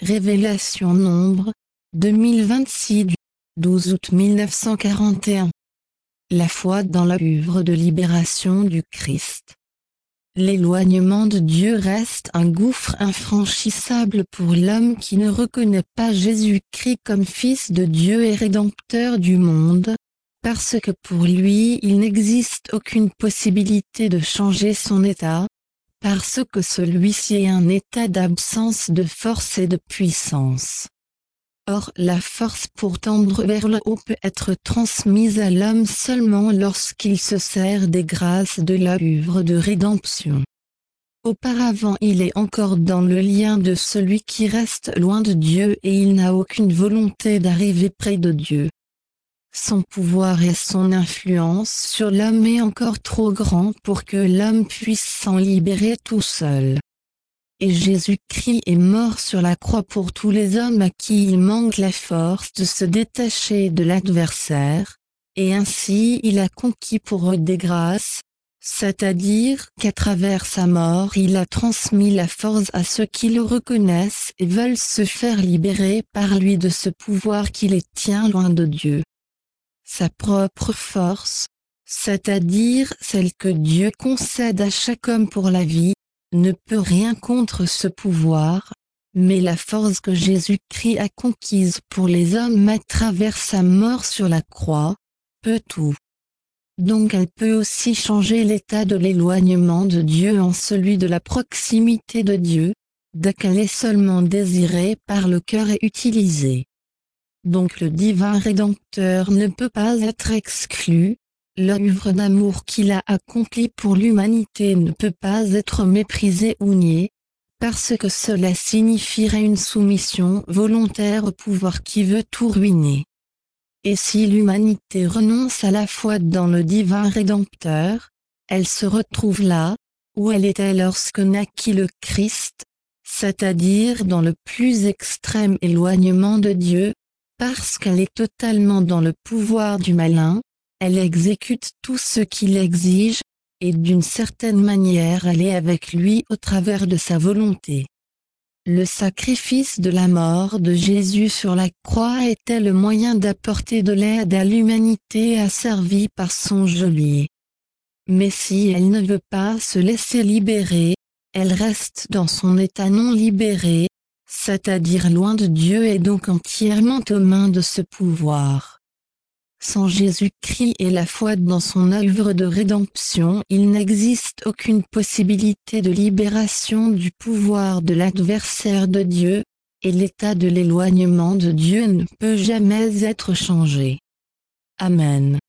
Révélation Nombre, 2026 du 12 août 1941. La foi dans l'œuvre de libération du Christ. L'éloignement de Dieu reste un gouffre infranchissable pour l'homme qui ne reconnaît pas Jésus-Christ comme Fils de Dieu et Rédempteur du monde, parce que pour lui il n'existe aucune possibilité de changer son état, parce que celui-ci est un état d'absence de force et de puissance. Or la force pour tendre vers le haut peut être transmise à l'homme seulement lorsqu'il se sert des grâces de l'œuvre de rédemption. Auparavant il est encore dans le lien de celui qui reste loin de Dieu et il n'a aucune volonté d'arriver près de Dieu. Son pouvoir et son influence sur l'homme est encore trop grand pour que l'homme puisse s'en libérer tout seul. Et Jésus-Christ est mort sur la croix pour tous les hommes à qui il manque la force de se détacher de l'adversaire, et ainsi il a conquis pour eux des grâces, c'est-à-dire qu'à travers sa mort il a transmis la force à ceux qui le reconnaissent et veulent se faire libérer par lui de ce pouvoir qui les tient loin de Dieu. Sa propre force, c'est-à-dire celle que Dieu concède à chaque homme pour la vie, ne peut rien contre ce pouvoir, mais la force que Jésus-Christ a conquise pour les hommes à travers sa mort sur la croix, peut tout. Donc elle peut aussi changer l'état de l'éloignement de Dieu en celui de la proximité de Dieu, dès qu'elle est seulement désirée par le cœur et utilisée. Donc le divin Rédempteur ne peut pas être exclu, l'œuvre d'amour qu'il a accomplie pour l'humanité ne peut pas être méprisée ou niée, parce que cela signifierait une soumission volontaire au pouvoir qui veut tout ruiner. Et si l'humanité renonce à la foi dans le divin Rédempteur, elle se retrouve là, où elle était lorsque naquit le Christ, c'est-à-dire dans le plus extrême éloignement de Dieu, parce qu'elle est totalement dans le pouvoir du malin, elle exécute tout ce qu'il exige, et d'une certaine manière elle est avec lui au travers de sa volonté. Le sacrifice de la mort de Jésus sur la croix était le moyen d'apporter de l'aide à l'humanité asservie par son geôlier. Mais si elle ne veut pas se laisser libérer, elle reste dans son état non libéré, c'est-à-dire loin de Dieu et donc entièrement aux mains de ce pouvoir. Sans Jésus-Christ et la foi dans son œuvre de rédemption, il n'existe aucune possibilité de libération du pouvoir de l'adversaire de Dieu, et l'état de l'éloignement de Dieu ne peut jamais être changé. Amen.